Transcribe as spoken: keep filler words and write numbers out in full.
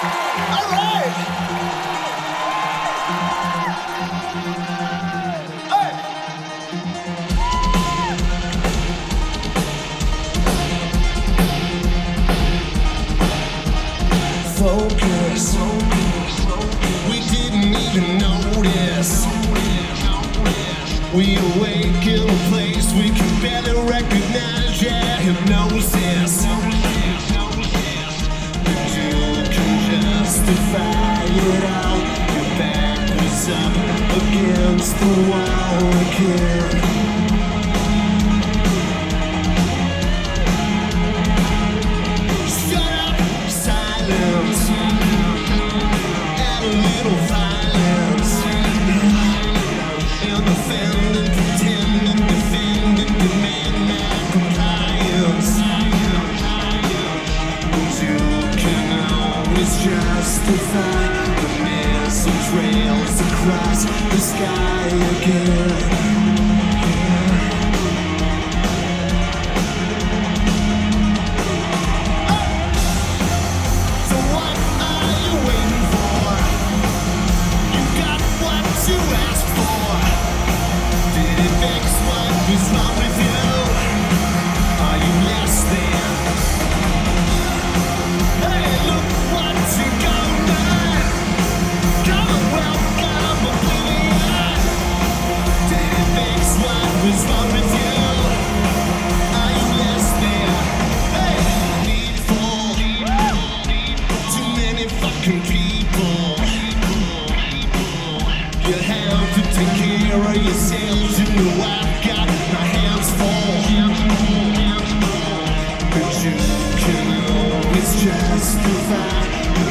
All right. Hey. Focus. We didn't even notice. We awake in a place we can barely recognize. Yeah, hypnosis. But you can justify it all. Your back was up against the wall again. Justify the missile trails across the sky again. So what are you waiting for? You got what you asked for. Did it fix what was wrong with you? Are you less than? Hey, look what you got. What's wrong with you? Are you less than? Hey, needful. Too many fucking